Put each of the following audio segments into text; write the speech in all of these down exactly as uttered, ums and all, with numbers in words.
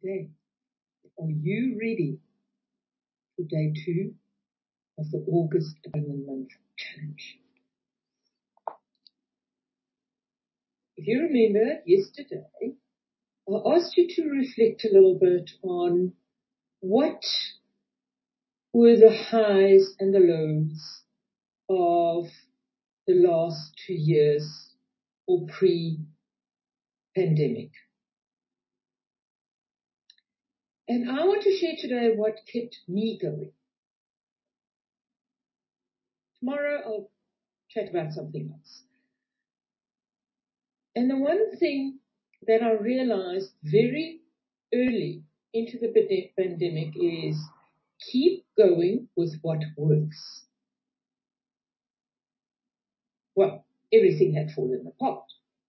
day. Are you ready for day two of the August Diamond Month Challenge? If you remember yesterday, I asked you to reflect a little bit on what were the highs and the lows of the last two years or pre-pandemic. And I want to share today what kept me going. Tomorrow I'll chat about something else. And the one thing that I realized very early into the pandemic is keep going with what works. Well, everything had fallen apart.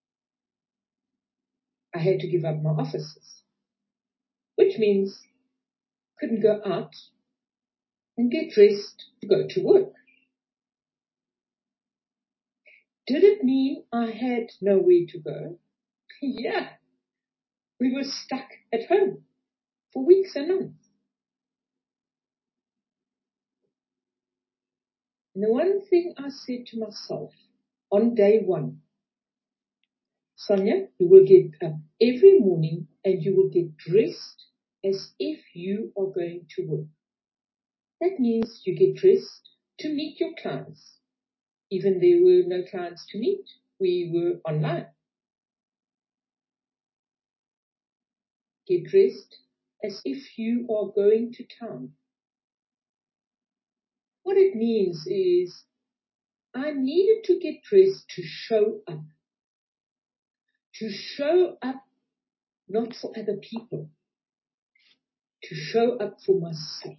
I had to give up my offices, which means couldn't go out and get dressed to go to work. Did it mean I had nowhere to go? Yeah. We were stuck at home for weeks and months. And the one thing I said to myself on day one, Sonia, you will get up every morning and you will get dressed as if you are going to work. That means you get dressed to meet your clients. Even there were no clients to meet. We were online. Get dressed as if you are going to town. What it means is I needed to get dressed to show up. To show up not for other people. To show up for myself.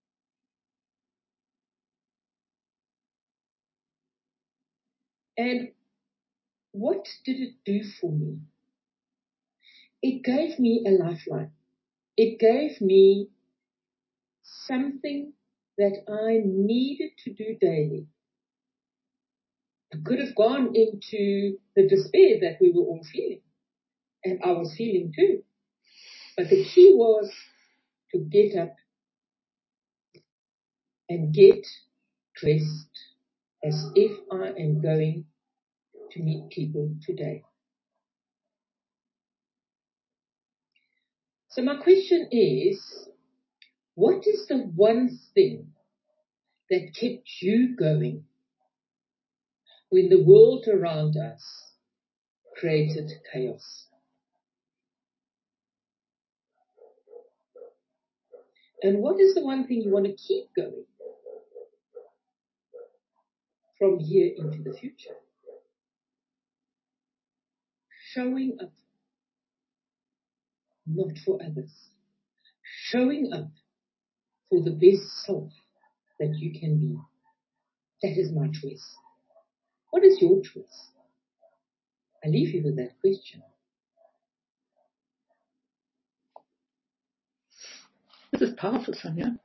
And what did it do for me? It gave me a lifeline. It gave me something that I needed to do daily. I could have gone into the despair that we were all feeling. And I was feeling too. But the key was to get up and get dressed as if I am going to meet people today. So my question is, what is the one thing that kept you going when the world around us created chaos? And what is the one thing you want to keep going from here into the future? Showing up, not for others. Showing up for the best self that you can be. That is my choice. What is your choice? I leave you with that question. This is powerful, Sonia.